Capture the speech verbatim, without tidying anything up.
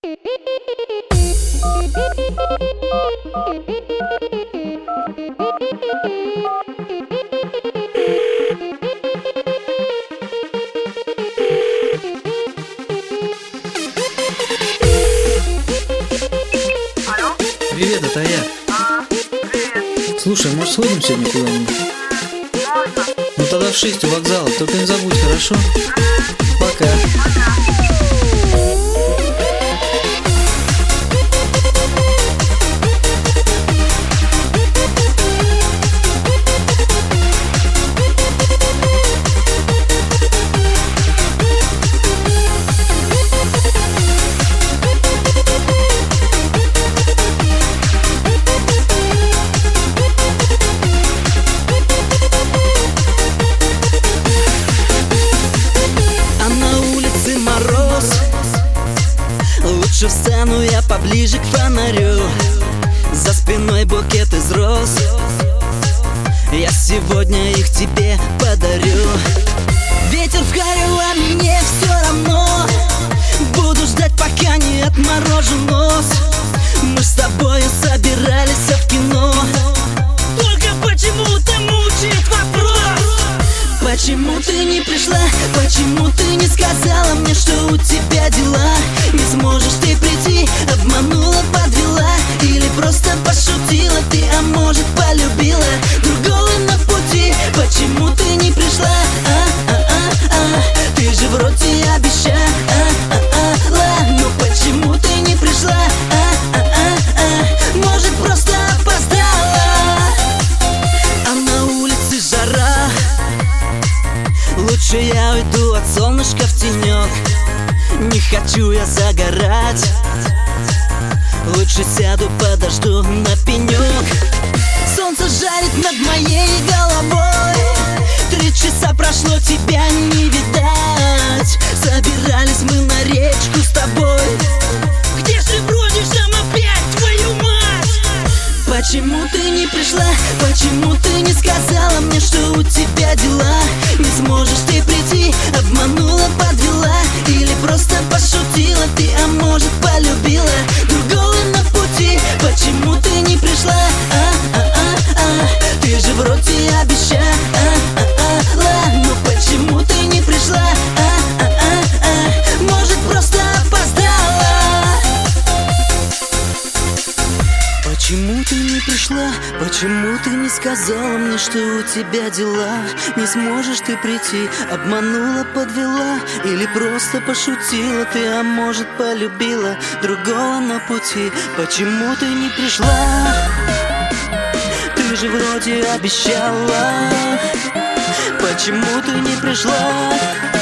Привет, это я. А, привет. Слушай, может сходим сегодня куда-нибудь? Можно? Ну тогда в шесть у вокзала, только не забудь, хорошо? Пока. Лучше встану я поближе к фонарю. За спиной букет из роз. Я сегодня их тебе подарю. Ветер в харю, а мне все равно. Буду ждать, пока не отморожу нос. Мы с тобою собирались в кино. Только почему-то мучает вопрос: почему ты не пришла? Почему ты не сказала мне, что у тебя дела? Не сможешь ты прийти, обманула, подвела. Или просто пошутила ты, а может полюбила другого на пути? Почему ты не пришла? А-а-а-а, ты же вроде обещала. Ну почему ты не пришла? А-а-а-а, может просто опоздала? А на улице жара. Лучше я уйду от солнышка в тенек. Не хочу я загорать. Лучше сяду, подожду на пенек. Солнце жарит над моей головой. Три часа прошло, тебя не видать. Собирались мы на речку с тобой. Где же бродишь там опять, твою мать? Почему ты не пришла? Почему ты не сказала мне, что у тебя дела? Не сможешь ты прийти, обманула, подвела. Или просто пошутила ты, а может полюбила другого на пути? Почему ты не пришла? А-а-а-а, ты же вроде обещала. Ну почему ты не пришла? А-а-а-а, может просто опоздала? Почему ты не пришла? Почему ты не сказала мне, что у тебя дела? Не сможешь ты прийти, обманула, подвела. Или просто пошутила ты, а может полюбила другого на пути? Почему ты не пришла? Ты же вроде обещала. Почему ты не пришла?